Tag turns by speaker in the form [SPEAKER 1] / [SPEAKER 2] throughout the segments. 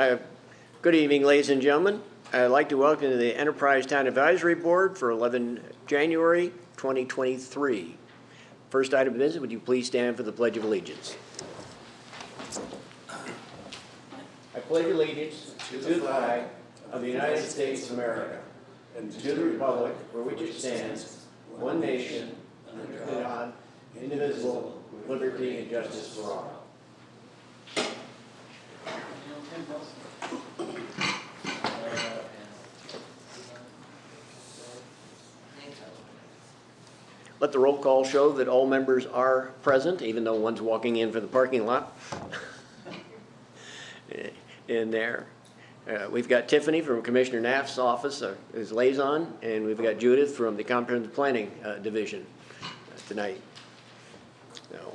[SPEAKER 1] Good evening, ladies and gentlemen. I'd like to welcome you to the Enterprise Town Advisory Board for 11 January 2023. First item of business, would you please stand for the Pledge of Allegiance? I pledge allegiance to the flag of the United States of America and to the republic for which it stands, one nation, under God, indivisible, with liberty and justice for all. Let the roll call show that all members are present, even though one's walking in for the parking lot. In there. We've got Tiffany from Commissioner Knapp's office as liaison, and we've got Judith from the Comprehensive Planning Division tonight. So,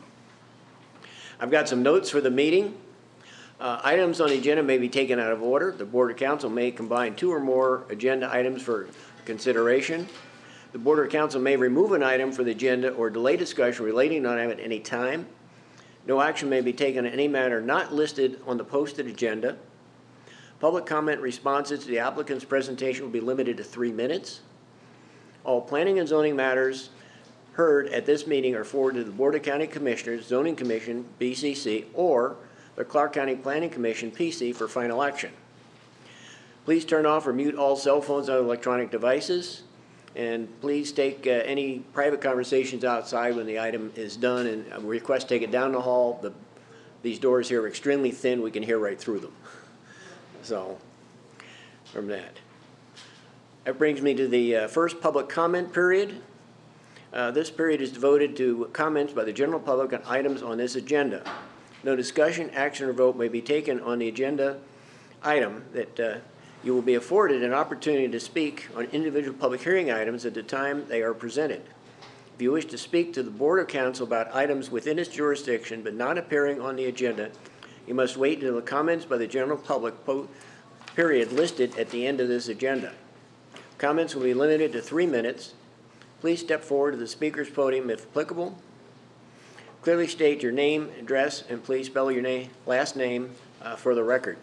[SPEAKER 1] I've got some notes for the meeting. Items on the agenda may be taken out of order. The Board of Council may combine two or more agenda items for consideration. The Board of Council may remove an item from the agenda or delay discussion relating to an item at any time. No action may be taken in any matter not listed on the posted agenda. Public comment responses to the applicant's presentation will be limited to 3 minutes. All planning and zoning matters heard at this meeting are forwarded to the Board of County Commissioners, Zoning Commission, BCC, or the Clark County Planning Commission, PC, for final action. Please turn off or mute all cell phones and electronic devices. And please take any private conversations outside when the item is done, and I request take it down the hall. These doors here are extremely thin. We can hear right through them. So, from that. That brings me to the first public comment period. This period is devoted to comments by the general public on items on this agenda. No discussion, action, or vote may be taken on the agenda item that you will be afforded an opportunity to speak on individual public hearing items at the time they are presented. If you wish to speak to the Board of Council about items within its jurisdiction but not appearing on the agenda, you must wait until the comments by the general public period listed at the end of this agenda. Comments will be limited to 3 minutes. Please step forward to the speaker's podium if applicable. Clearly state your name, address, and please spell your last name for the record.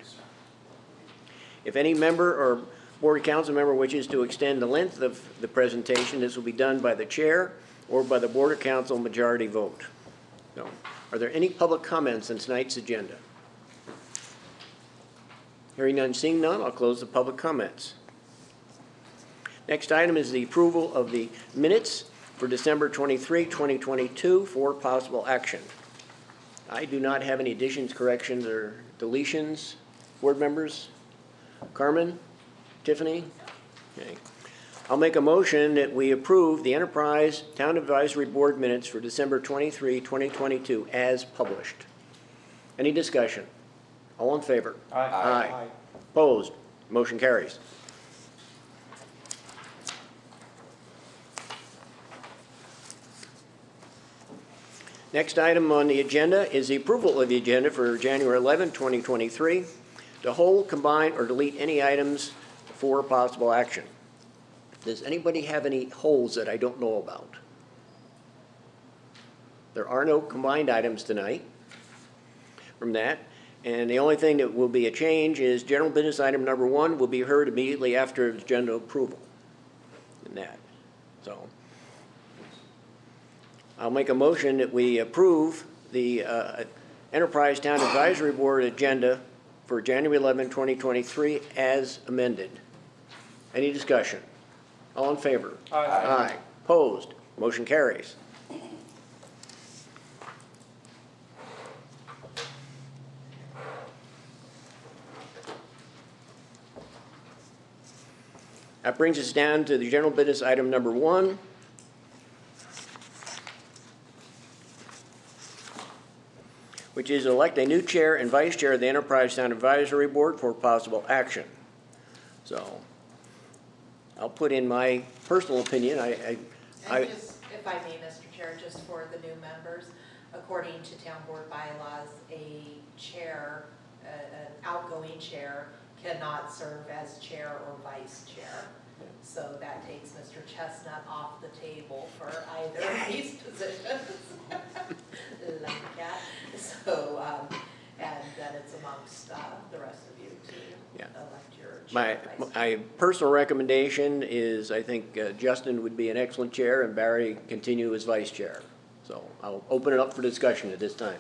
[SPEAKER 1] If any member or Board of Council member wishes to extend the length of the presentation, this will be done by the chair or by the Board of Council majority vote. So, are there any public comments on tonight's agenda? Hearing none, seeing none, I'll close the public comments. Next item is the approval of the minutes for December 23, 2022 for possible action. I do not have any additions, corrections, or deletions. Board members? Carmen? Tiffany? Okay. I'll make a motion that we approve the Enterprise Town Advisory Board minutes for December 23, 2022 as published. Any discussion? All in favor?
[SPEAKER 2] Aye.
[SPEAKER 1] Aye. Opposed? Motion carries. Next item on the agenda is the approval of the agenda for January 11, 2023. To hold, combine, or delete any items for possible action. Does anybody have any holds that I don't know about? There are no combined items tonight from that. And the only thing that will be a change is general business item number 1 will be heard immediately after agenda approval. In that. So I'll make a motion that we approve the Enterprise Town Advisory Board agenda for January 11, 2023 as amended. Any discussion? All in favor?
[SPEAKER 2] Aye.
[SPEAKER 1] Aye. Opposed? Motion carries. That brings us down to the general business item number 1. Which is elect a new chair and vice chair of the Enterprise Town Advisory Board for possible action. So, I'll put in my personal opinion.
[SPEAKER 3] Just, if I may, Mr. Chair, just for the new members, according to town board bylaws, a chair, an outgoing chair, cannot serve as chair or vice chair. So that takes Mr. Chestnut off the table for either of these positions. Like that. So, and then it's a amongst the rest of you to
[SPEAKER 1] Yeah.
[SPEAKER 3] elect your
[SPEAKER 1] My,
[SPEAKER 3] chair. and vice
[SPEAKER 1] my personal recommendation is I think Justin would be an excellent chair and Barry continue as vice chair. So I'll open it up for discussion at this time.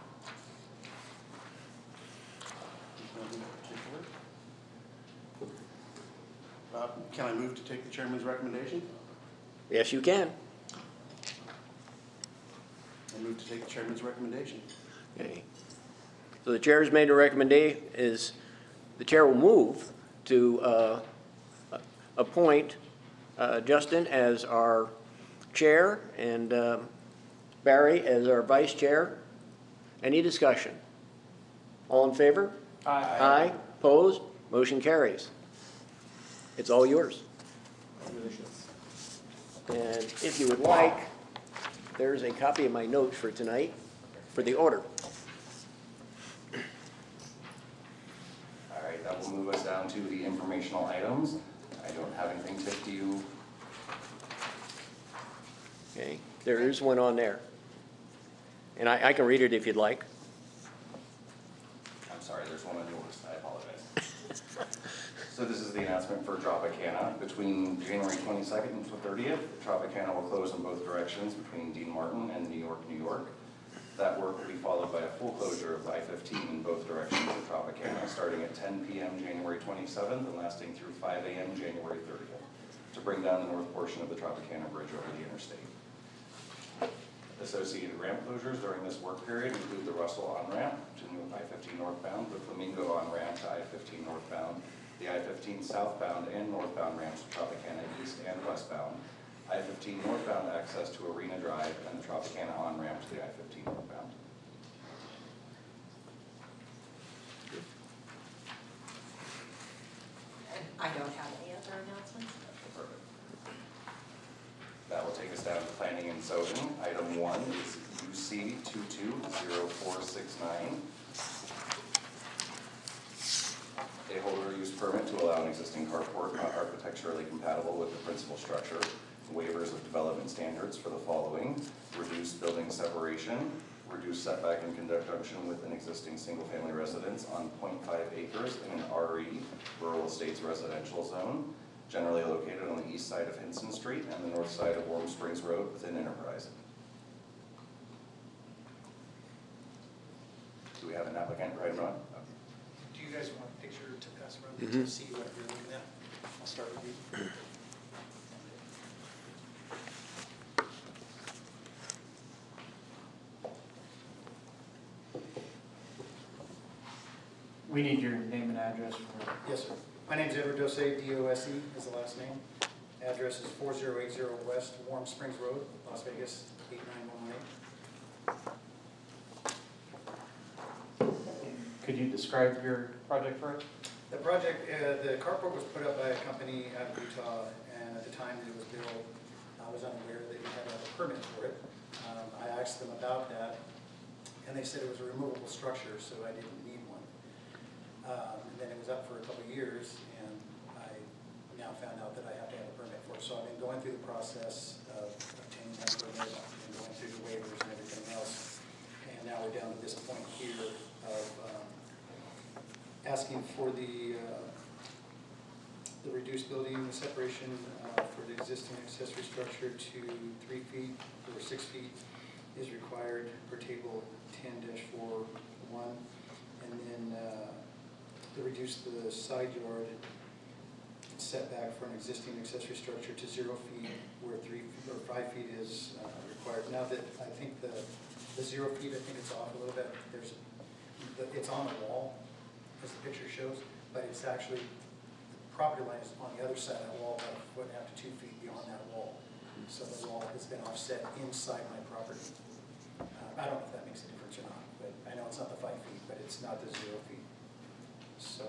[SPEAKER 2] Can I move to take the chairman's recommendation?
[SPEAKER 1] Yes, you can.
[SPEAKER 2] I move to take the chairman's recommendation.
[SPEAKER 1] Okay. So the chair has made a recommendation, is the chair will move to appoint Justin as our chair and Barry as our vice chair. Any discussion? All in favor?
[SPEAKER 4] Aye.
[SPEAKER 1] Aye. Opposed? Motion carries. It's all yours. And if you would like, there's a copy of my notes for tonight for the order.
[SPEAKER 4] All right, that will move us down to the informational items. I don't have anything to you.
[SPEAKER 1] Okay, there is one on there. And I can read it if you'd like.
[SPEAKER 4] I'm sorry, there's one on yours. I apologize. So this is the announcement for Tropicana. Between January 22nd and 30th, Tropicana will close in both directions between Dean Martin and New York, New York. That work will be followed by a full closure of I-15 in both directions of Tropicana, starting at 10 p.m. January 27th and lasting through 5 a.m. January 30th, to bring down the north portion of the Tropicana Bridge over the interstate. Associated ramp closures during this work period include the Russell on-ramp to New I-15 northbound, the Flamingo on-ramp to I-15 northbound, the I-15 southbound and northbound ramps to Tropicana east and westbound, I-15 northbound access to Arena Drive, and the Tropicana on-ramp to the I-15 northbound.
[SPEAKER 3] And I don't have any other announcements.
[SPEAKER 4] Perfect. That will take us down to planning and zoning. Item 1 is UC 220469. A holder use permit to allow an existing carport not architecturally compatible with the principal structure. Waivers of development standards for the following: reduced building separation, reduced setback in conjunction with an existing single-family residence on 0.5 acres in an RE, Rural Estates Residential Zone, generally located on the east side of Hinson Street and the north side of Warm Springs Road within Enterprise. Do we have an applicant right now?
[SPEAKER 5] Do you guys want a picture to pass around
[SPEAKER 1] Mhm.
[SPEAKER 5] to see what you're looking at? I'll start with you.
[SPEAKER 6] We need your name and address for.
[SPEAKER 5] Yes, sir. My name's Edward Dose, D-O-S-E is the last name. Address is 4080 West Warm Springs Road, Las Vegas, 89118.
[SPEAKER 6] Could you describe your project for us?
[SPEAKER 5] The project, the carport was put up by a company out of Utah, and at the time that it was built, I was unaware that you had to have a permit for it. I asked them about that, and they said it was a removable structure, so I didn't need one. And then it was up for a couple of years, and I now found out that I have to have a permit for it. So I've been going through the process of obtaining that permit and going through the waivers and everything else. And now we're down to this point here of asking for the reduced building separation for the existing accessory structure to 3 feet or 6 feet is required per table 10-4-1. And then to reduce the side yard setback for an existing accessory structure to 0 feet where 3 or 5 feet is required. Now that I think the 0 feet, I think it's off a little bit. It's on the wall, as the picture shows, but it's actually, the property line is on the other side of that wall, about 1.5 to 2 feet beyond that wall. So the wall has been offset inside my property. I don't know if that makes a difference or not, but I know it's not the 5 feet, but it's not the 0 feet. So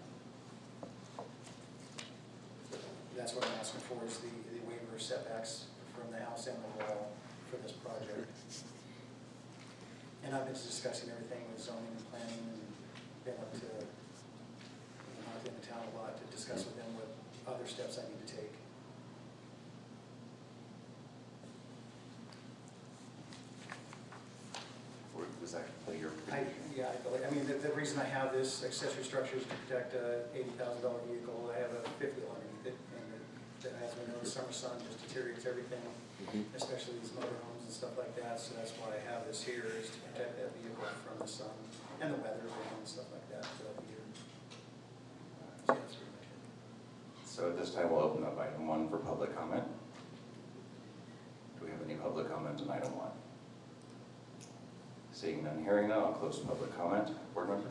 [SPEAKER 5] that's what I'm asking for, is the waiver of setbacks from the house and the wall for this project. And I've been discussing everything with zoning and planning, and been up to, I've been to town a lot to discuss with them what other steps I need to take.
[SPEAKER 4] Was that your
[SPEAKER 5] Yeah, I mean, the reason I have this accessory structure is to protect a $80,000 vehicle. I have a fifth wheel underneath it, and as we know, the summer sun just deteriorates everything, especially these motorhomes and stuff like that. So that's why I have this here, is to protect that vehicle from the sun and the weather and stuff like that throughout the year. So that's pretty much it.
[SPEAKER 4] So at this time, we'll open up item 1 for public comment. Do we have any public comment on item 1? Seeing none, hearing none, I'll close public comment. Board members?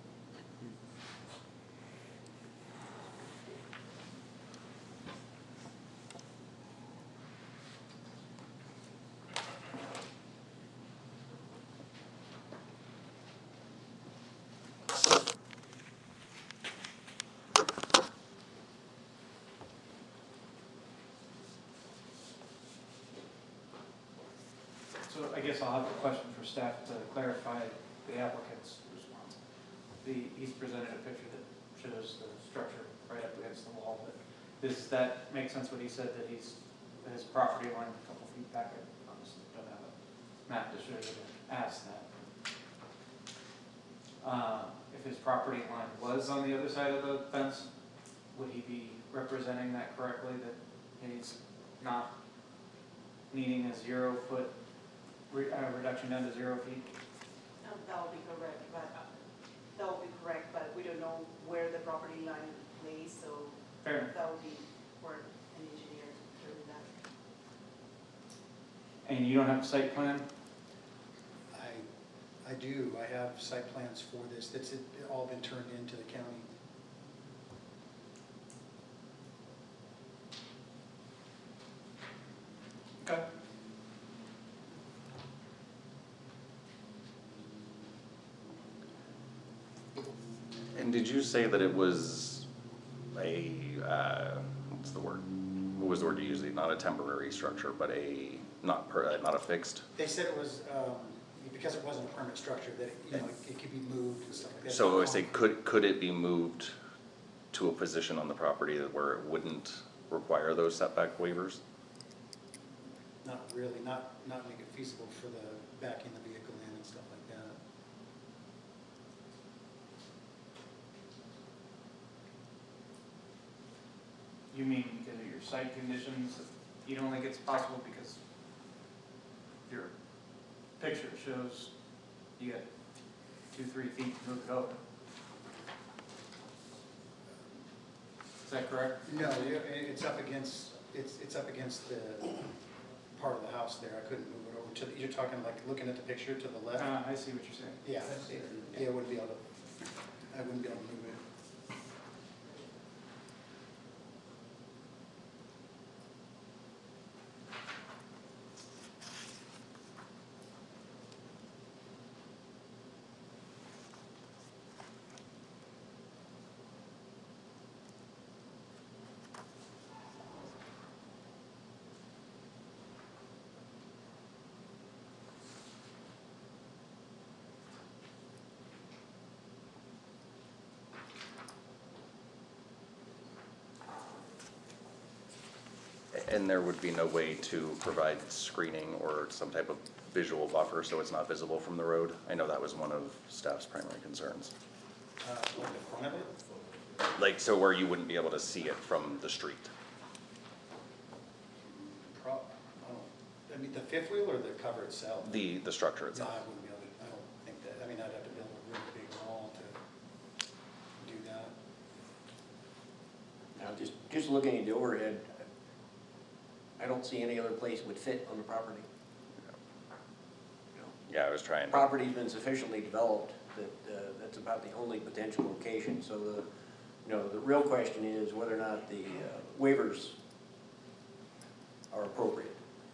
[SPEAKER 6] So I guess I'll have a question for staff to clarify the applicant's response. He's presented a picture that shows the structure right up against the wall, but does that make sense what he said, that that his property line a couple feet back? I honestly don't have a map to show you to ask that. If his property line was on the other side of the fence, would he be representing that correctly, that he's not needing a 0 foot reduction down to 0 feet?
[SPEAKER 7] That would be correct, but we don't know where the property line lays, so
[SPEAKER 6] Fair.
[SPEAKER 7] that would be for an engineer to determine that.
[SPEAKER 6] And you don't have a site plan?
[SPEAKER 5] I do. I have site plans for this. That's all been turned into the county.
[SPEAKER 6] Okay.
[SPEAKER 4] And did you say that it was a, what's the word? What was the word you used? Not a temporary structure, but not a fixed?
[SPEAKER 5] They said it was, because it wasn't a permanent structure, that it could be moved and stuff like that.
[SPEAKER 4] So I say, could it be moved to a position on the property where it wouldn't require those setback waivers?
[SPEAKER 5] Not really, not make it feasible for the backing the vehicle in and stuff like that.
[SPEAKER 6] You mean because of your site conditions, you don't think it's possible because your picture shows you got 2-3 feet to move it over? Is that correct?
[SPEAKER 5] No, it's up against the part of the house there. I couldn't move it over to, you're talking like looking at the picture to the left?
[SPEAKER 6] I see what you're saying.
[SPEAKER 5] Yeah, I wouldn't be able to move it.
[SPEAKER 4] And there would be no way to provide screening or some type of visual buffer so it's not visible from the road? I know that was one of staff's primary concerns.
[SPEAKER 5] Like the front of it?
[SPEAKER 4] Like, so where you wouldn't be able to see it from the street?
[SPEAKER 5] I mean, the fifth wheel or the cover itself?
[SPEAKER 4] The structure
[SPEAKER 5] No,
[SPEAKER 4] itself?
[SPEAKER 5] I wouldn't be able to, I don't think that, I mean, I'd have to build a really big wall to do that.
[SPEAKER 1] Now, just looking at the overhead, I don't see any other place would fit on the property.
[SPEAKER 4] Yeah, I was trying to.
[SPEAKER 1] Property's been sufficiently developed that that's about the only potential location. So the real question is whether or not the waivers are appropriate.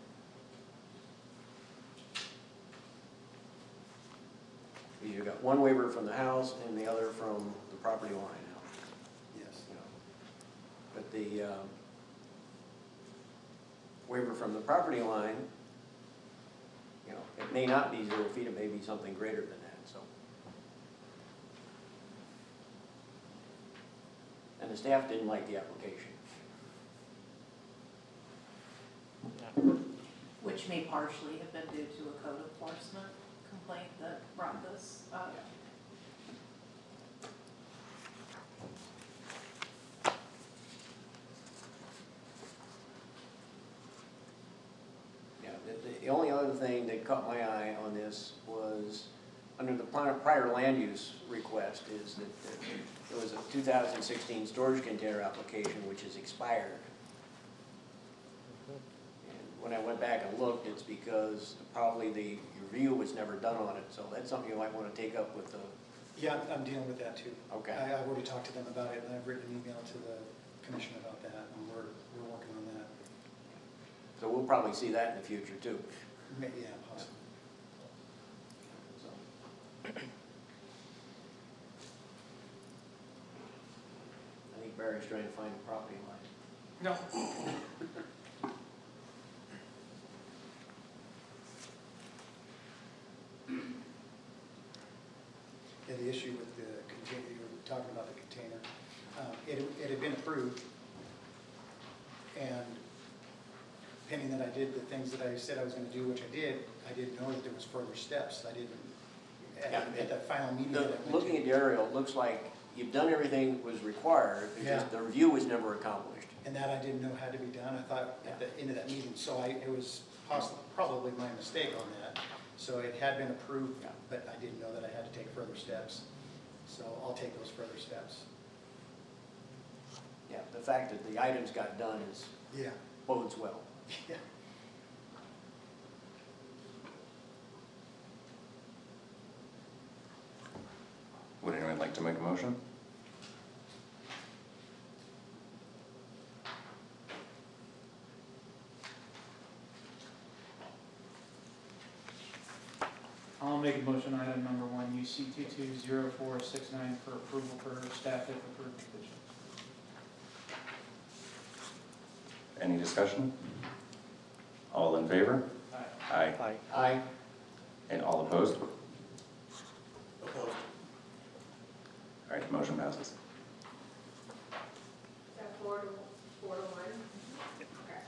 [SPEAKER 1] You got one waiver from the house and the other from the property line now.
[SPEAKER 5] Yes.
[SPEAKER 1] But the waiver from the property line, it may not be 0 feet, it may be something greater than that, so. And the staff didn't like the application.
[SPEAKER 3] Which may partially have been due to a code enforcement complaint that brought this
[SPEAKER 7] was,
[SPEAKER 1] Yeah, the only other thing that caught my eye on this was, under the prior land use request, is that there was a 2016 storage container application which is expired. And when I went back and looked, it's because probably the review was never done on it, so that's something you might want to take up with the,
[SPEAKER 5] Yeah, I'm dealing with that too.
[SPEAKER 1] Okay.
[SPEAKER 5] I've already talked to them about it, and I've written an email to the commission about that, and we're working on that.
[SPEAKER 1] so we'll probably see that in the future too.
[SPEAKER 5] Yeah, possibly.
[SPEAKER 1] So, I think Barry's trying to find a property line.
[SPEAKER 6] No.
[SPEAKER 5] Yeah, the issue with the container, you were talking about the container, it had been approved, and pending that I did the things that I said I was gonna do, which I didn't know that there was further steps. I didn't, at that final meeting that I went to.
[SPEAKER 1] Looking at the aerial, it looks like you've done everything that was required, it's just
[SPEAKER 5] Yeah.
[SPEAKER 1] the review was never accomplished.
[SPEAKER 5] And that I didn't know had to be done, I thought at the end of that meeting, so it was probably my mistake on that. So it had been approved,
[SPEAKER 1] Yeah.
[SPEAKER 5] but I didn't know that I had to take further steps. So I'll take those further steps.
[SPEAKER 1] Yeah, the fact that the items got done is,
[SPEAKER 5] Yeah.
[SPEAKER 1] bodes well.
[SPEAKER 5] Yeah.
[SPEAKER 4] Would anyone like to make a motion?
[SPEAKER 6] I'll make a motion on item number 1, UC 220469 for approval for staff if approved conditions.
[SPEAKER 4] Any discussion? All in favor?
[SPEAKER 6] Aye.
[SPEAKER 4] Aye.
[SPEAKER 1] Aye.
[SPEAKER 4] And all opposed?
[SPEAKER 2] Opposed.
[SPEAKER 4] All right, motion passes.
[SPEAKER 7] is that 4 to 1? Okay.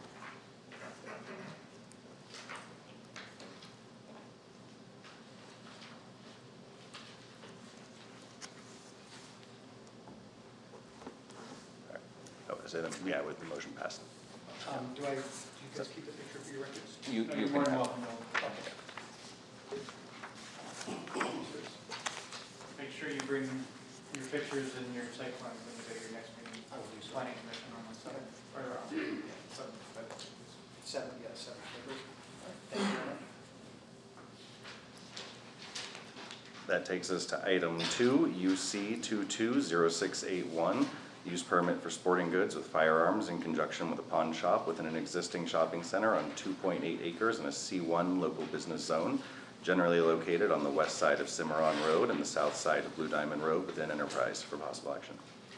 [SPEAKER 4] Oh, is it, yeah, with the motion passed.
[SPEAKER 5] Do you guys keep the picture for your records?
[SPEAKER 4] You
[SPEAKER 6] You're
[SPEAKER 4] can
[SPEAKER 6] more than
[SPEAKER 4] have.
[SPEAKER 6] welcome to. Make sure you bring your pictures and your site plans when you go to your next meeting.
[SPEAKER 5] I will do so.
[SPEAKER 6] Planning commission on the side, or
[SPEAKER 5] Seven papers. Thank you very much.
[SPEAKER 4] That takes us to item 2, UC 220681, use permit for sporting goods with firearms in conjunction with a pawn shop within an existing shopping center on 2.8 acres in a C1 local business zone, generally located on the west side of Cimarron Road and the south side of Blue Diamond Road within Enterprise for possible action.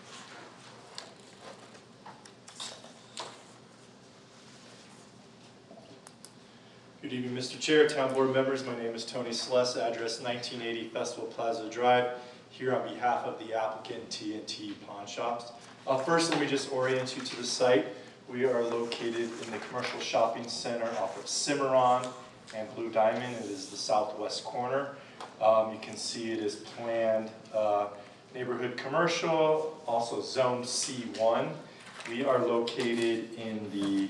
[SPEAKER 8] Good evening, Mr. Chair, Town Board members. My name is Tony Celeste, address 1980 Festival Plaza Drive, here on behalf of the applicant T&T Pawn Shops. First, let me just orient you to the site. We are located in the commercial shopping center off of Cimarron and Blue Diamond. It is the southwest corner. You can see it is planned neighborhood commercial, also zone C1. We are located in the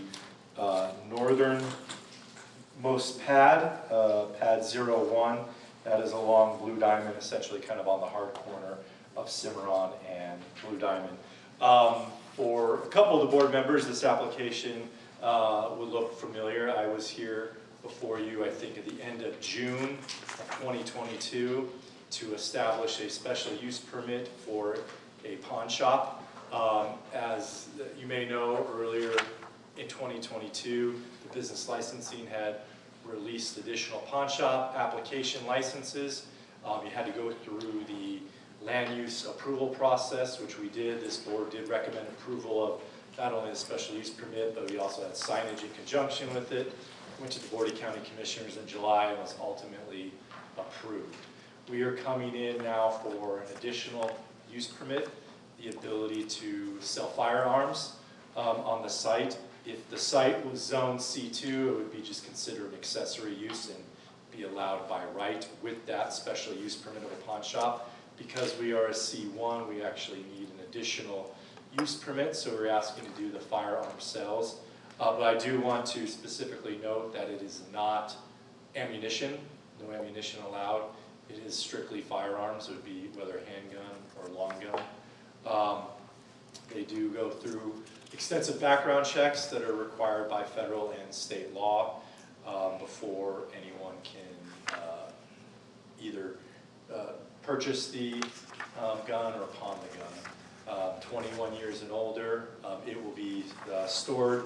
[SPEAKER 8] northernmost pad, pad 01. That is along Blue Diamond, essentially kind of on the hard corner of Cimarron and Blue Diamond. For a couple of the board members, this application would look familiar. I was here before you, I think, at the end of June of 2022 to establish a special use permit for a pawn shop. As you may know, earlier in 2022, the business licensing had released additional pawn shop application licenses. You had to go through the land use approval process, which we did. This board did recommend approval of not only the special use permit, but we also had signage in conjunction with it. Went to the Board of County Commissioners in July and was ultimately approved. We are coming in now for an additional use permit, the ability to sell firearms on the site. If the site was zone C2, it would be just considered accessory use and be allowed by right with that special use permit of a pawn shop. Because we are a C1, we actually need an additional use permit, so we're asking to do the firearm sales. But I do want to specifically note that it is not ammunition, no ammunition allowed. It is strictly firearms, it would be whether handgun or long gun. They do go through extensive background checks that are required by federal and state law before anyone can either purchase the gun or pawn the gun. 21 years and older, it will be stored.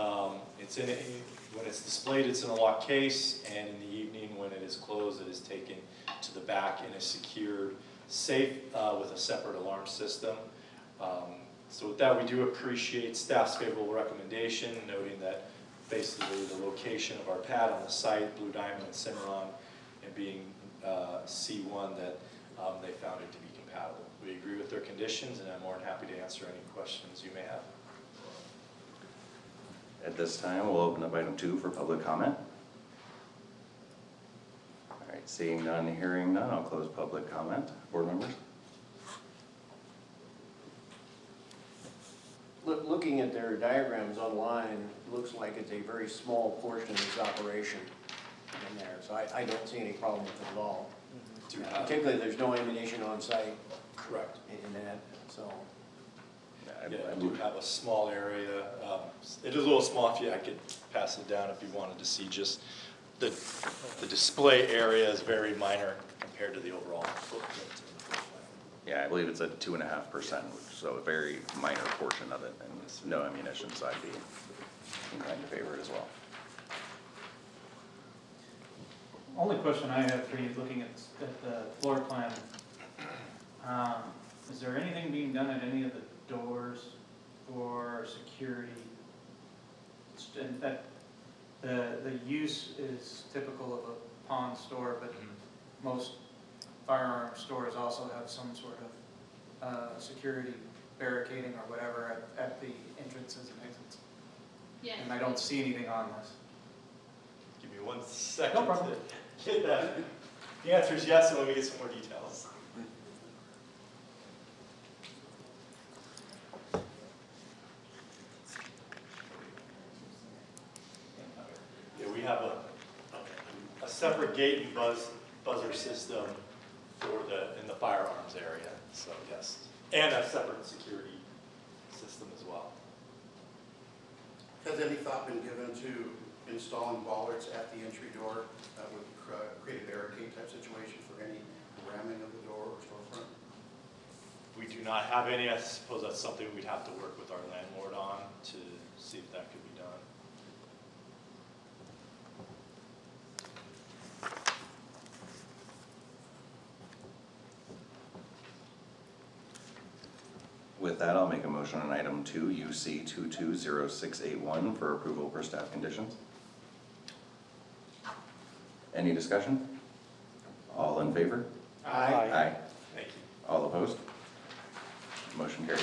[SPEAKER 8] When it's displayed, it's in a locked case, and in the evening, when it is closed, it is taken to the back in a secured safe with a separate alarm system. So with that, we do appreciate staff's favorable recommendation, noting that basically the location of our pad on the site, Blue Diamond and Cimarron, and being C1, that they found it to be compatible. We agree with their conditions, and I'm more than happy to answer any questions you may have.
[SPEAKER 4] At this time, we'll open up item 2 for public comment. All right, seeing none, hearing none, I'll close public comment. Board members?
[SPEAKER 1] Looking at their diagrams online, looks like it's a very small portion of this operation in there, so I don't see any problem with it at all. Particularly, there's no ammunition on site.
[SPEAKER 8] Correct.
[SPEAKER 1] In that, so.
[SPEAKER 8] Yeah, I do have a small area. It is a little small. I could pass it down if you wanted to see just the display area is very minor compared to the overall footprint.
[SPEAKER 4] Yeah, I believe it's at 2.5%, so a very minor portion of it, and no ammunition, so I'd be inclined to favor it as well.
[SPEAKER 6] Only question I have for you, looking at the floor plan, is there anything being done at any of the doors for security? And that the use is typical of a pawn store, but most firearm stores also have some sort of security barricading or whatever at the entrances and exits.
[SPEAKER 9] Yeah.
[SPEAKER 6] And I don't see anything on this.
[SPEAKER 8] Give me 1 second
[SPEAKER 6] No problem.
[SPEAKER 8] to get that. The answer is yes, and let me get some more details. Yeah, we have a separate gate and buzzer system in the firearms area, so yes. And a separate security system as well.
[SPEAKER 2] Has any thought been given to installing bollards at the entry door that would create a barricade type situation for any ramming of the door or storefront?
[SPEAKER 8] We do not have any. I suppose that's something we'd have to work with our landlord on to see if that could be done.
[SPEAKER 4] With that, I'll make a motion on item 2, UC 220681, for approval per staff conditions. Any discussion? All in favor?
[SPEAKER 6] Aye.
[SPEAKER 4] Aye.
[SPEAKER 8] Thank you.
[SPEAKER 4] All opposed? Motion carries.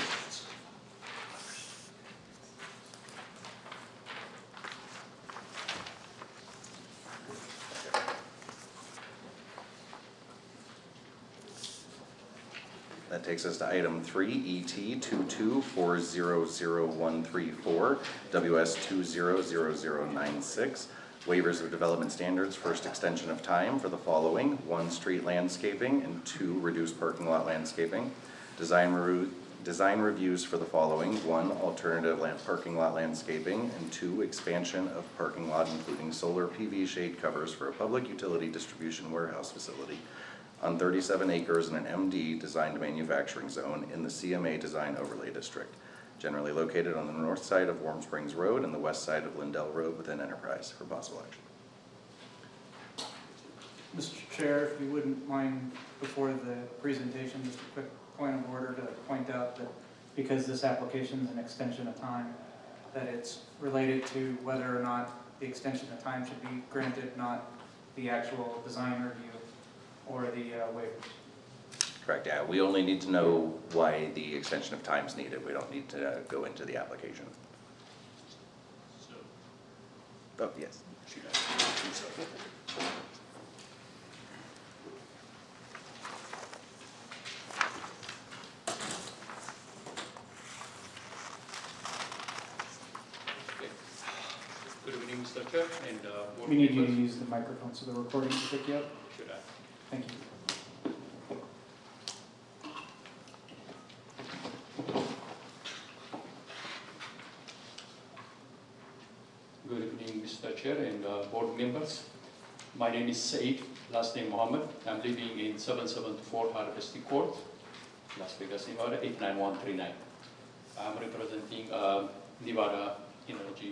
[SPEAKER 4] That takes us to item 3, ET 22400134, WS 200096, waivers of development standards, first extension of time for the following: 1, street landscaping, and 2, reduced parking lot landscaping. Design reviews for the following: 1, alternative parking lot landscaping, and 2, expansion of parking lot including solar PV shade covers for a public utility distribution warehouse facility on 37 acres in an MD designed manufacturing zone in the CMA Design Overlay District, generally located on the north side of Warm Springs Road and the west side of Lindell Road within Enterprise, for possible action.
[SPEAKER 6] Mr. Chair, if you wouldn't mind, before the presentation, just a quick point of order to point out that because this application is an extension of time, that it's related to whether or not the extension of time should be granted, not the actual design review or the waivers.
[SPEAKER 4] Correct, yeah. We only need to know why the extension of time is needed. We don't need to go into the application. Oh, yes.
[SPEAKER 9] Chair and board
[SPEAKER 6] We need you to
[SPEAKER 9] members.
[SPEAKER 6] use the microphone so the recording can pick you up.
[SPEAKER 9] Should I?
[SPEAKER 6] Thank you.
[SPEAKER 9] Good evening, Mr. Chair and board members. My name is Said, last name Mohammed. I'm living in 774 Harvesting Court, Las Vegas, Nevada, 89139. I'm representing Nevada Energy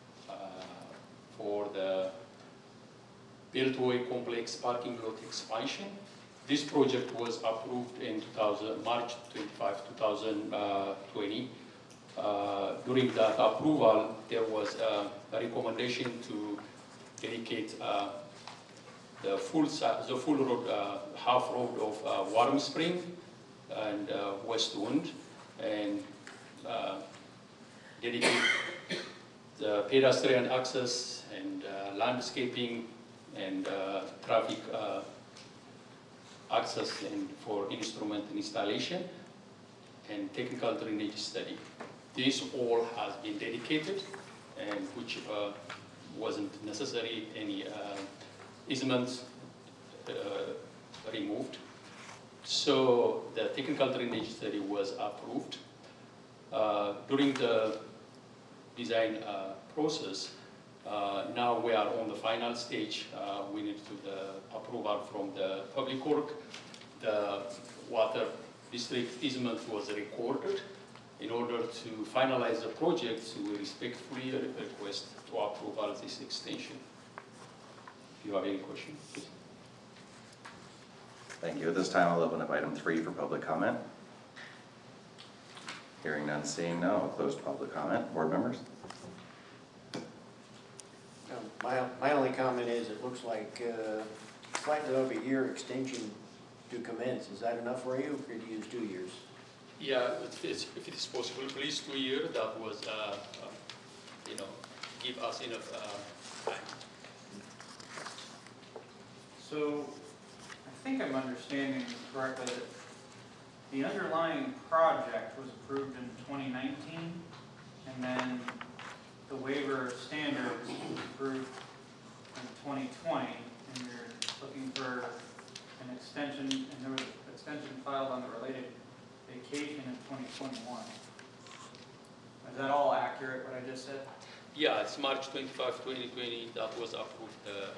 [SPEAKER 9] for the Beltway Complex parking lot expansion. This project was approved in March 25, 2020. During that approval, there was a recommendation to dedicate the full road, half road of Warm Spring and Westwood, and dedicate the pedestrian access and landscaping and traffic access and for instrument installation and technical drainage study. This all has been dedicated, and which wasn't necessary any easements removed. So the technical drainage study was approved. During the design process, now we are on the final stage. We need to the approval from the public work. The water district easement was recorded. In order to finalize the project, we respectfully request to approve this extension. If you have any questions, please.
[SPEAKER 4] Thank you. At this time, I'll open up item 3 for public comment. Hearing none, seeing none, I'll close public comment. Board members?
[SPEAKER 1] My only comment is it looks like slightly over a year extension to commence. Is that enough for you, or do you use 2 years?
[SPEAKER 9] Yeah, if it is possible, please 2 years. That was, give us enough time.
[SPEAKER 6] So, I think I'm understanding correctly that the underlying project was approved in 2019, and then the waiver of standards was approved in 2020, and you're looking for an extension, and there was an extension filed on the related vacation in 2021. Is that all accurate, what I just said?
[SPEAKER 9] Yeah, it's March 25, 2020, that was approved, the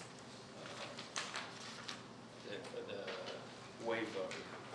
[SPEAKER 9] waiver.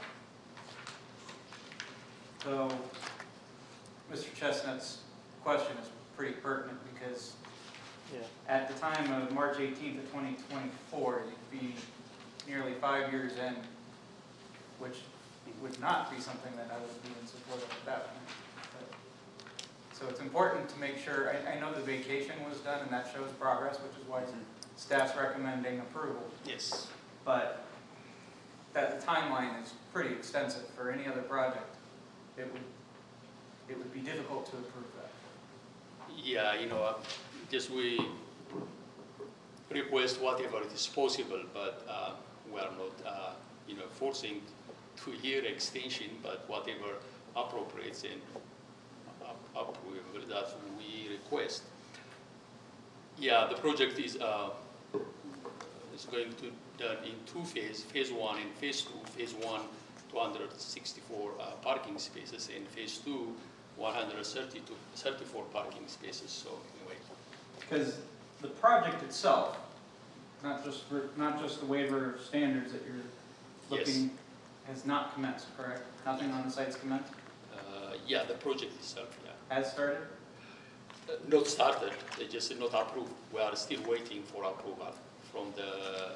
[SPEAKER 6] So, Mr. Chestnut's question is pretty pertinent because at the time of March 18th of 2024, you'd be nearly 5 years in, which would not be something that I would be in support of at that point. So it's important to make sure, I know the vacation was done and that shows progress, which is why staff's recommending approval.
[SPEAKER 9] Yes.
[SPEAKER 6] But that the timeline is pretty extensive for any other project. It would be difficult to approve that.
[SPEAKER 9] Yeah, just we request whatever it is possible, but we are not, forcing 2 year extension, but whatever appropriate and approval that we request. Yeah, the project is going to done in 2 phases, phase 1 and phase 2. Phase 1, 264 parking spaces, and phase 2, 134 parking spaces. So anyway.
[SPEAKER 6] Because the project itself, not just the waiver of standards that you're looking, has not commenced, correct? Nothing on the site's commenced?
[SPEAKER 9] Yeah, the project itself, yeah.
[SPEAKER 6] Has started?
[SPEAKER 9] Not started, they just not approved. We are still waiting for approval from the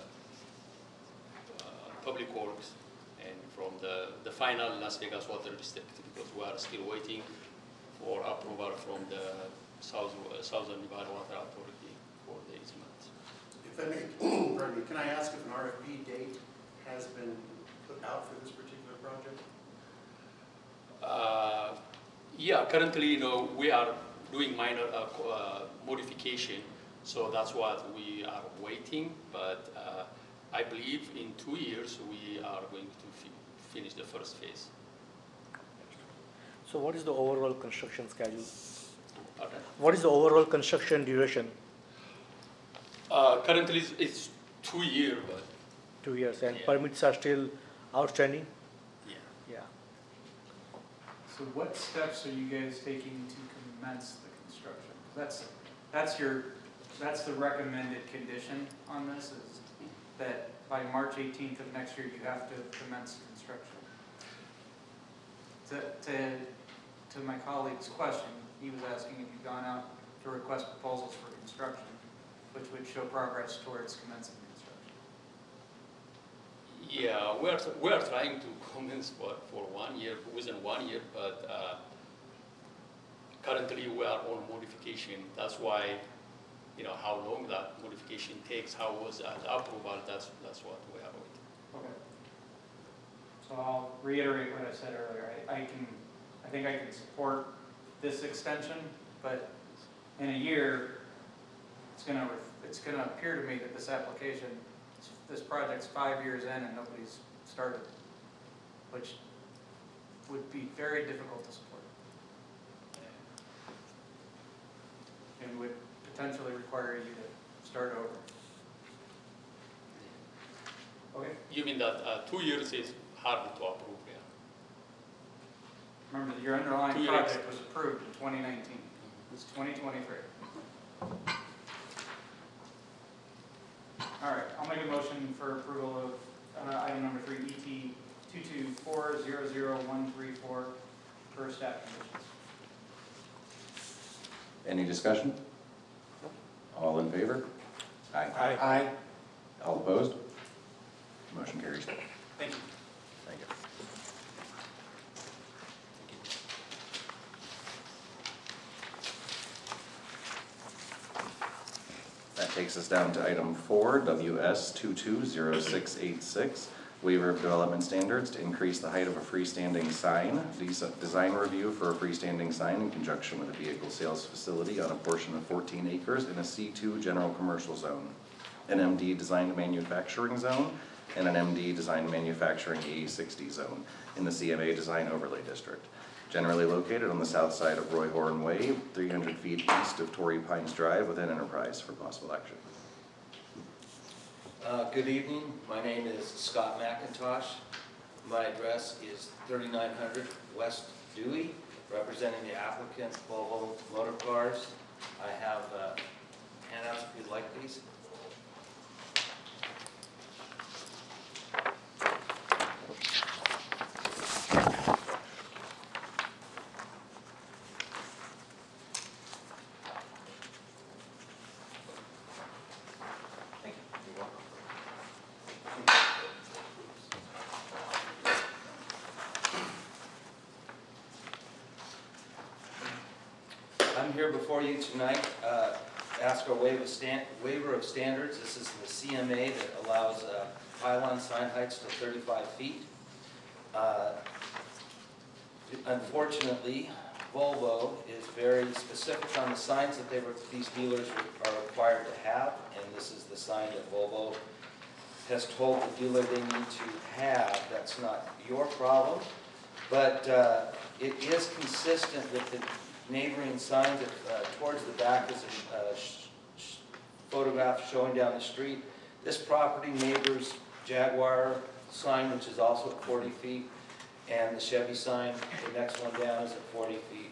[SPEAKER 9] Public Works and from the final Las Vegas Water District, because we are still waiting for approval from the Southern Nevada Water Authority for the easement.
[SPEAKER 2] If I may, pardon me, can I ask if an RFP date has been put out for this particular project?
[SPEAKER 9] Yeah, currently, we are doing minor modification, so that's what we are waiting. But I believe in 2 years we are going to finish the first phase.
[SPEAKER 10] So what is the overall construction schedule?
[SPEAKER 9] Pardon?
[SPEAKER 10] What is the overall construction duration?
[SPEAKER 9] Currently, it's 2 year, but
[SPEAKER 10] 2 years, and
[SPEAKER 9] Yeah.
[SPEAKER 10] permits are still outstanding?
[SPEAKER 9] yeah.
[SPEAKER 10] Yeah.
[SPEAKER 6] So what steps are you guys taking to commence the construction? 'Cause that's the recommended condition on this, is that by March 18th of next year, you have to commence construction. To my colleague's question, he was asking if you've gone out to request proposals for construction, which would show progress towards commencing construction.
[SPEAKER 9] Yeah, we are trying to commence for 1 year, within 1 year, but currently we are on modification. That's why, how long that modification takes, how was that approval, that's what we are waiting.
[SPEAKER 6] Okay. So I'll reiterate what I said earlier. I think I can support this extension, but in a year, it's gonna appear to me that this project's 5 years in and nobody's started, which would be very difficult to support. And would potentially require you to start over. Okay?
[SPEAKER 9] You mean that 2 years is hard to approve, yeah?
[SPEAKER 6] Remember, your underlying
[SPEAKER 9] 2 years.
[SPEAKER 6] project was approved in 2019. It's 2023. All right, I'll make a motion for approval of item number 3, ET 224-00134 per staff conditions.
[SPEAKER 4] Any discussion? All in favor? Aye.
[SPEAKER 1] Aye.
[SPEAKER 4] All opposed? Motion carries.
[SPEAKER 6] Thank you.
[SPEAKER 4] Thank you. That takes us down to item 4, WS 220686, waiver of development standards to increase the height of a freestanding sign. Design review for a freestanding sign in conjunction with a vehicle sales facility on a portion of 14 acres in a C2 general commercial zone, an MD designed manufacturing zone, and an MD designed manufacturing A60 zone in the CMA design overlay district. Generally located on the south side of Roy Horn Way, 300 feet east of Torrey Pines Drive within Enterprise for possible action.
[SPEAKER 11] Good evening, my name is Scott McIntosh. My address is 3900 West Dewey, representing the applicant Volvo Motor Cars. I have handouts if you'd like these. I'm here before you tonight, ask for a waiver of standards. This is the CMA that allows pylon sign heights to 35 feet. Unfortunately, Volvo is very specific on the signs that these dealers are required to have, and this is the sign that Volvo has told the dealer they need to have. That's not your problem, but it is consistent with the neighboring signs. Towards the back is a photograph showing down the street. This property neighbors Jaguar sign, which is also at 40 feet, and the Chevy sign, the next one down, is at 40 feet.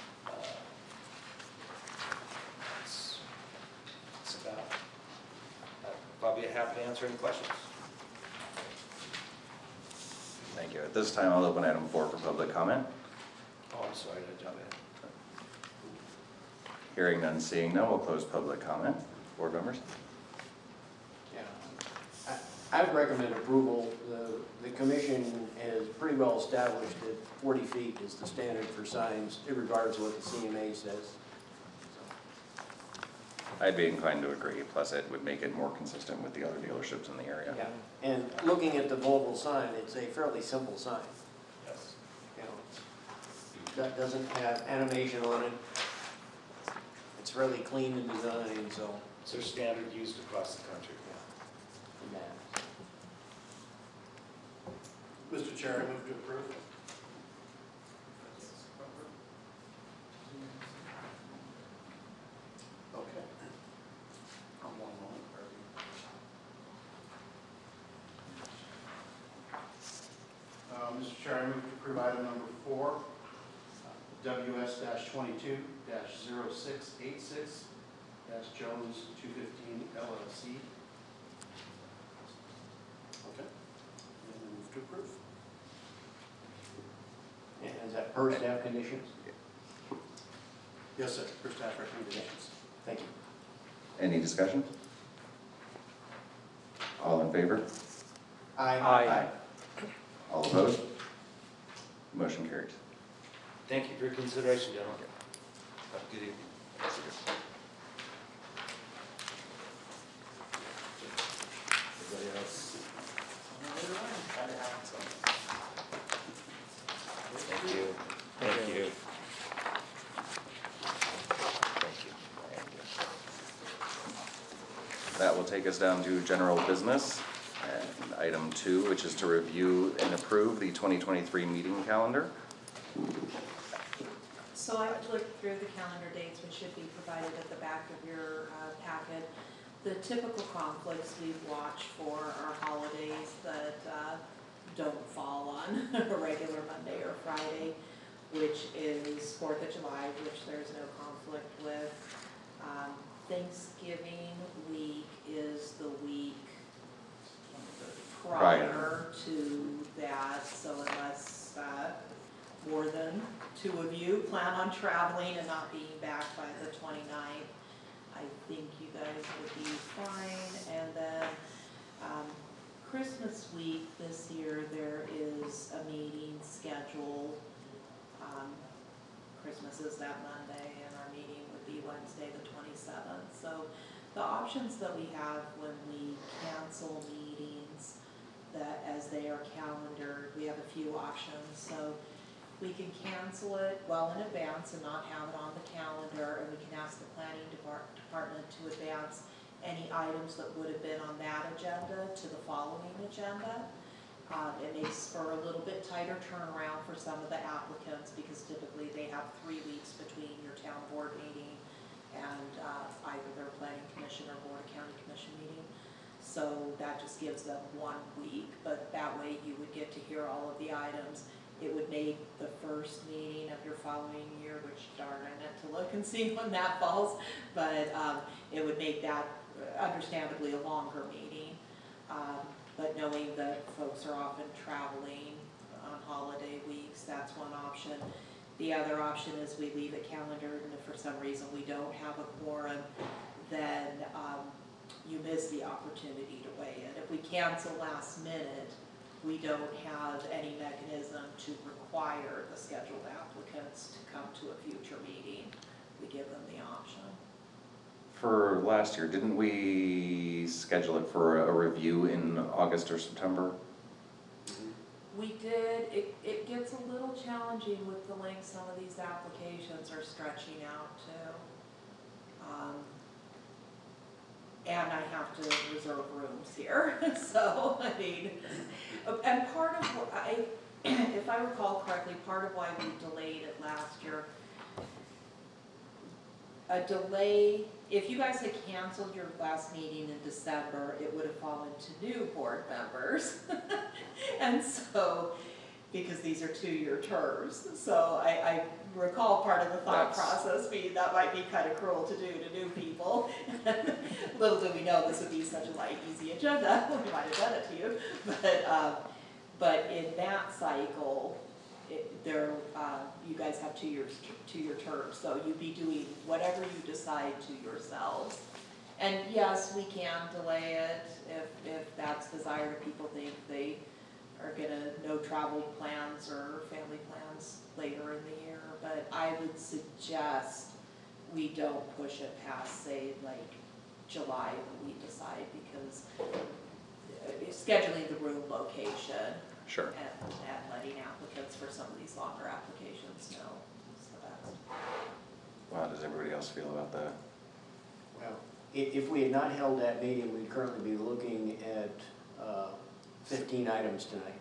[SPEAKER 11] It's about, I'd probably happy to answer any questions.
[SPEAKER 4] Thank you. At this time, I'll open item 4 for public comment.
[SPEAKER 11] Oh, I'm sorry to jump in.
[SPEAKER 4] Hearing none, seeing none, we'll close public comment. Board members?
[SPEAKER 1] Yeah. I would recommend approval. The commission has pretty well established that 40 feet is the standard for signs, regardless of what the CMA says.
[SPEAKER 4] I'd be inclined to agree, plus it would make it more consistent with the other dealerships in the area.
[SPEAKER 1] Yeah, and looking at the Volvo sign, it's a fairly simple sign.
[SPEAKER 11] Yes.
[SPEAKER 1] You know, that doesn't have animation on it. It's fairly clean in design, so.
[SPEAKER 11] It's their standard used across the country.
[SPEAKER 2] Mr. Chair, I move to approve. Okay. On one moment. Mr. Chair, I move to approve item number 4, WS-22-0686, Jones 215 LLC.
[SPEAKER 1] Okay.
[SPEAKER 2] And move to approve.
[SPEAKER 1] And is that per staff conditions?
[SPEAKER 2] Yes, sir, for staff recommendations.
[SPEAKER 1] Thank you.
[SPEAKER 4] Any discussion? All in favor?
[SPEAKER 10] Aye.
[SPEAKER 4] All opposed? Motion carries.
[SPEAKER 11] Thank you for your consideration, gentlemen. Have a good evening. Everybody else? Thank you. Thank you. Thank you.
[SPEAKER 4] That will take us down to general business. And item 2, which is to review and approve the 2023 meeting calendar.
[SPEAKER 3] So I would look through the calendar dates, which should be provided at the back of your packet. The typical conflicts we watch for are holidays that don't fall on a regular Monday or Friday, which is 4th of July, which there's no conflict with. Thanksgiving week is the week prior to that, so unless more than 2 of you plan on traveling and not being back by the 29th, I think you guys would be fine. And then Christmas week this year, there is a meeting scheduled. Christmas is that Monday, and our meeting would be Wednesday the 27th. So the options that we have when we cancel meetings, that as they are calendared, we have a few options. So we can cancel it well in advance and not have it on the calendar, and we can ask the planning department to advance any items that would have been on that agenda to the following agenda. It makes for a little bit tighter turnaround for some of the applicants, because typically they have 3 weeks between your town board meeting and either their planning commission or board of county commission meeting. So that just gives them 1 week, but that way you would get to hear all of the items. It would make the first meeting of your following year, which darn, I meant to look and see when that falls, but it would make that understandably a longer meeting. But knowing that folks are often traveling on holiday weeks, that's one option. The other option is we leave it calendared, and if for some reason we don't have a quorum, then you miss the opportunity to weigh in. If we cancel last minute, we don't have any mechanism to require the scheduled applicants to come to a future meeting. We give them the option.
[SPEAKER 4] For last year, didn't we schedule it for a review in August or September?
[SPEAKER 3] We did. It gets a little challenging with the length some of these applications are stretching out to. And I have to reserve rooms here. So, I mean, and part of what if I recall correctly, part of why we delayed it last year, a delay, if you guys had canceled your last meeting in December, it would have fallen to new board members. And so, because these are 2-year terms, so I recall part of the thought process being that might be kind of cruel to do to new people. Little do we know this would be such a light, easy agenda. We might have done it to you, but in that cycle, you guys have 2 year terms, so you'd be doing whatever you decide to yourselves. And yes, we can delay it if that's desired. People think they are gonna no travel plans or family plans later in the year, but I would suggest we don't push it past, say, like July when we decide, because scheduling the room location.
[SPEAKER 4] Sure.
[SPEAKER 3] And letting applicants for some of these longer applications know is the best.
[SPEAKER 4] Well, how does everybody else feel about that?
[SPEAKER 1] Well, if we had not held that meeting, we'd currently be looking at 15 items tonight.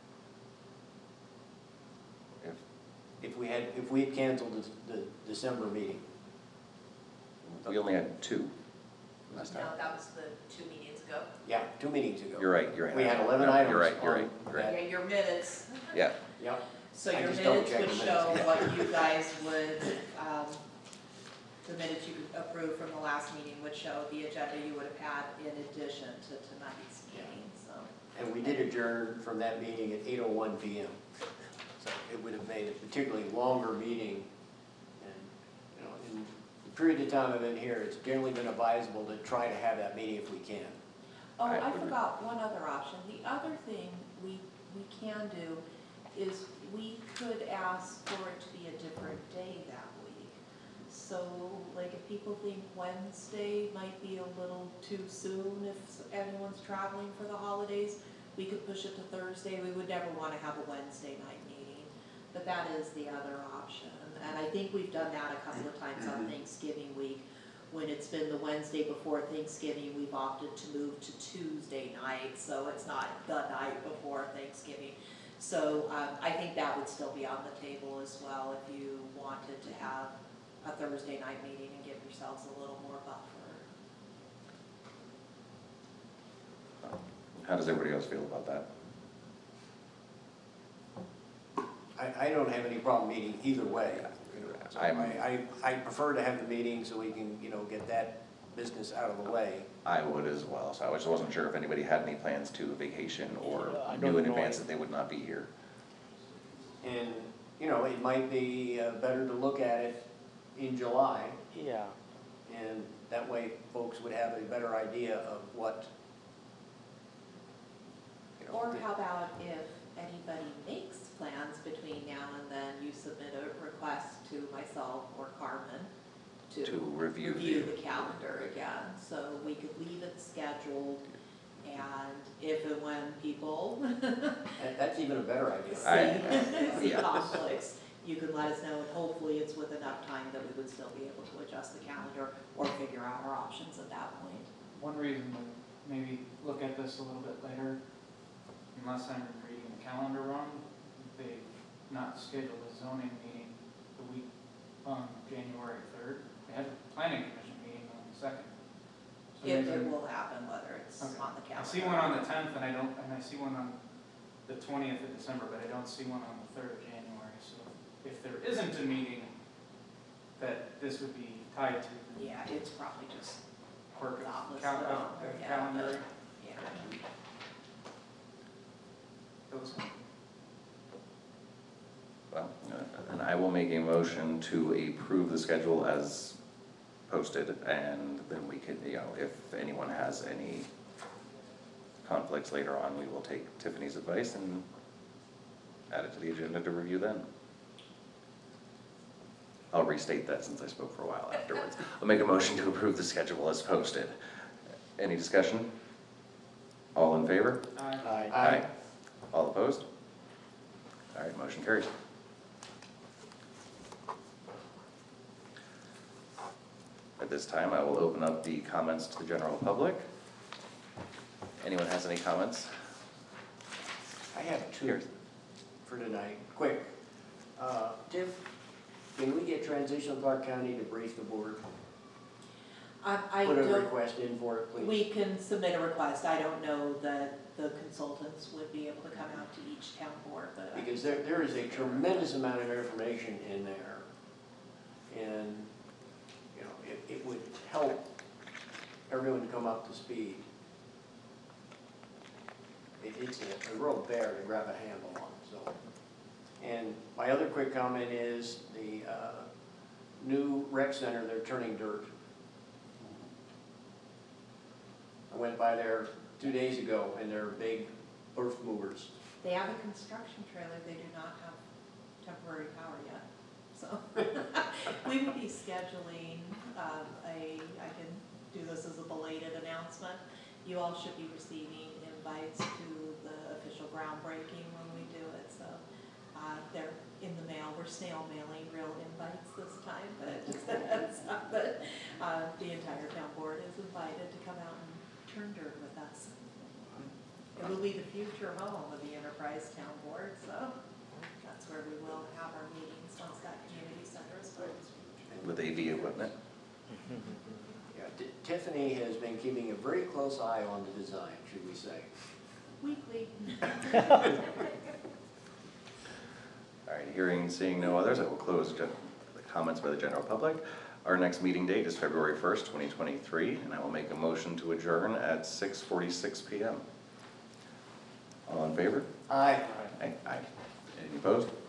[SPEAKER 1] If we had canceled the December meeting.
[SPEAKER 4] We only had 2 last time.
[SPEAKER 3] No, that was the 2 meetings
[SPEAKER 7] ago.
[SPEAKER 1] Yeah, 2 meetings ago.
[SPEAKER 4] You're right,
[SPEAKER 1] We had 11 items.
[SPEAKER 4] You're right,
[SPEAKER 1] on
[SPEAKER 4] you're right.
[SPEAKER 7] Yeah, your minutes.
[SPEAKER 4] Yeah,
[SPEAKER 1] Yep.
[SPEAKER 3] So
[SPEAKER 1] I
[SPEAKER 3] your
[SPEAKER 1] just double
[SPEAKER 3] minutes
[SPEAKER 1] checked
[SPEAKER 3] would
[SPEAKER 1] the
[SPEAKER 3] show
[SPEAKER 1] minutes.
[SPEAKER 3] what you guys would, the minutes you approved from the last meeting would show the agenda you would have had in addition to tonight's meeting, so.
[SPEAKER 1] And we did adjourn from that meeting at 8:01 PM. So it would have made a particularly longer meeting. And, you know, in the period of time I've been here, it's generally been advisable to try to have that meeting if we can.
[SPEAKER 3] Oh,
[SPEAKER 4] I
[SPEAKER 3] I
[SPEAKER 4] would-
[SPEAKER 3] forgot one other option. The other thing we can do is we could ask for it to be a different day that week. So, like, if people think Wednesday might be a little too soon, if anyone's traveling for the holidays, we could push it to Thursday. We would never want to have a Wednesday night meeting, but that is the other option. And I think we've done that a couple of times on Thanksgiving week. When it's been the Wednesday before Thanksgiving, we've opted to move to Tuesday night, so it's not the night before Thanksgiving. So I think that would still be on the table as well if you wanted to have a Thursday night meeting and give yourselves a little more buffer.
[SPEAKER 4] how does everybody else feel about that?
[SPEAKER 1] I don't have any problem meeting either way. You know, so
[SPEAKER 4] I'm-
[SPEAKER 1] I prefer to have the meeting so we can, you know, get that business out of the way.
[SPEAKER 4] I would as well, so I just wasn't sure if anybody had any plans to vacation or
[SPEAKER 10] I
[SPEAKER 4] knew
[SPEAKER 10] don't
[SPEAKER 4] in
[SPEAKER 10] know.
[SPEAKER 4] advance that they would not be here.
[SPEAKER 1] And, you know, it might be better to look at it in July,
[SPEAKER 10] Yeah.
[SPEAKER 1] and that way folks would have a better idea of what, you know.
[SPEAKER 3] Or how about if anybody makes plans between now and then, you submit a request to myself or Carmen
[SPEAKER 4] To review
[SPEAKER 3] the calendar again, so we could leave it scheduled, and if and when people
[SPEAKER 1] That's even a better idea.
[SPEAKER 3] see
[SPEAKER 4] yeah.
[SPEAKER 3] conflicts, you can let us know, and hopefully it's with enough time that we would still be able to adjust the calendar or figure out our options at that point.
[SPEAKER 6] One reason to maybe look at this a little bit later, unless I'm reading the calendar wrong, they've not scheduled a zoning meeting the week on January 3rd. They have a planning commission meeting on the 2nd. So
[SPEAKER 3] It
[SPEAKER 6] maybe-
[SPEAKER 3] will happen whether it's
[SPEAKER 6] Okay.
[SPEAKER 3] on the
[SPEAKER 6] I
[SPEAKER 3] calendar.
[SPEAKER 6] see one on the 10th and I see one on the 20th of December, but I don't see one on the 3rd of January. So if there isn't a meeting that this would be tied to,
[SPEAKER 3] Yeah, it's probably just,
[SPEAKER 6] quirk of
[SPEAKER 3] Not listed on there, yeah,
[SPEAKER 6] calendar,
[SPEAKER 3] yeah.
[SPEAKER 6] those.
[SPEAKER 4] Well, and I will make a motion to approve the schedule as posted, and then we could, you know, if anyone has any conflicts later on, we will take Tiffany's advice and add it to the agenda to review then. I'll restate that since I spoke for a while afterwards. I'll make a motion to approve the schedule as posted. Any discussion? All in favor?
[SPEAKER 10] Aye.
[SPEAKER 1] Aye.
[SPEAKER 4] All opposed? All right, motion carries. At this time, I will open up the comments to the general public. Anyone has any comments?
[SPEAKER 1] I have two
[SPEAKER 4] Here.
[SPEAKER 1] for tonight, quick. Tiff, can we get Transitional Clark County to brief the board?
[SPEAKER 3] I
[SPEAKER 1] Put a
[SPEAKER 3] don't,
[SPEAKER 1] request in for it, please.
[SPEAKER 3] we can submit a request. I don't know that the consultants would be able to come out to each town board, but.
[SPEAKER 1] Because there is a tremendous amount of information in there. And, you know, it would help everyone to come up to speed. It's a real bear to grab a handle on, so. And my other quick comment is the new rec center, they're turning dirt. I went by there 2 days ago and they're big earth movers.
[SPEAKER 3] They have a construction trailer, they do not have temporary power yet, so. We will be scheduling I can do this as a belated announcement. You all should be receiving invites to the official groundbreaking when we do it, so. They're in the mail, we're snail mailing real invites this time, but just a heads up, but the entire town board is invited to come out and turn dirt with us. It will be the future home of the Enterprise Town Board, so that's where we will have our meetings once that community center is built.
[SPEAKER 4] With AV equipment?
[SPEAKER 1] Yeah, Tiffany has been keeping a very close eye on the design, should we say.
[SPEAKER 7] Weekly.
[SPEAKER 4] All right, hearing and seeing no others, I will close the comments by the general public. Our next meeting date is February 1st, 2023, and I will make a motion to adjourn at 6:46 PM. All in favor?
[SPEAKER 10] Aye.
[SPEAKER 4] Aye. Any opposed?